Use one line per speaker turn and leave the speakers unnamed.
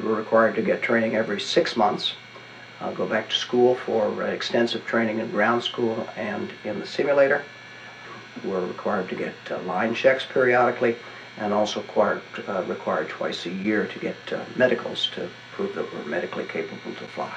were required to get training every 6 months, go back to school for extensive training in ground school and in the simulator. Were required to get line checks periodically, and also required twice a year to get medicals to prove that we're medically capable to fly.